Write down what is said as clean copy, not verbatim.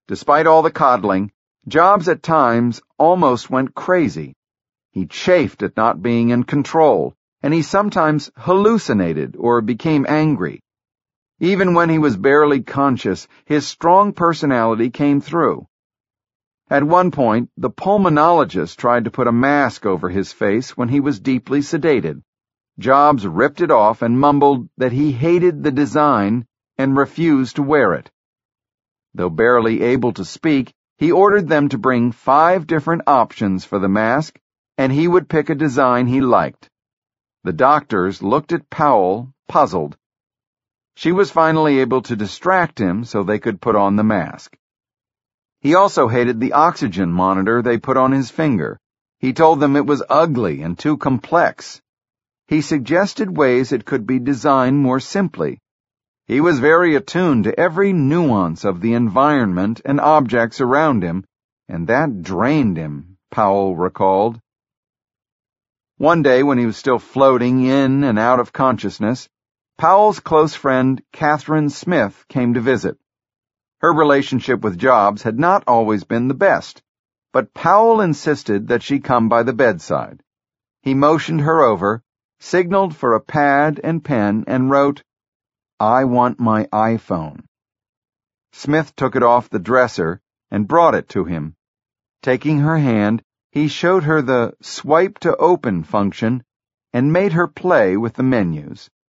Despite all the coddling, Jobs at times almost went crazy. He chafed at not being in control, and he sometimes hallucinated or became angry. Even when he was barely conscious, his strong personality came through. At one point, the pulmonologist tried to put a mask over his face when he was deeply sedated. Jobs ripped it off and mumbled that he hated the design and refused to wear it. Though barely able to speak, he ordered them to bring 5 different options for the mask, and he would pick a design he liked. The doctors looked at Powell, puzzled. She was finally able to distract him so they could put on the mask. He also hated the oxygen monitor they put on his finger. He told them it was ugly and too complex. He suggested ways it could be designed more simply. He was very attuned to every nuance of the environment and objects around him, and that drained him, Powell recalled. One day, when he was still floating in and out of consciousness, Powell's close friend, Catherine Smith, came to visit. Her relationship with Jobs had not always been the best, but Powell insisted that she come by the bedside. He motioned her over, signaled for a pad and pen, and wrote, "I want my iPhone." Smith took it off the dresser and brought it to him. Taking her hand, he showed her the swipe to open function and made her play with the menus.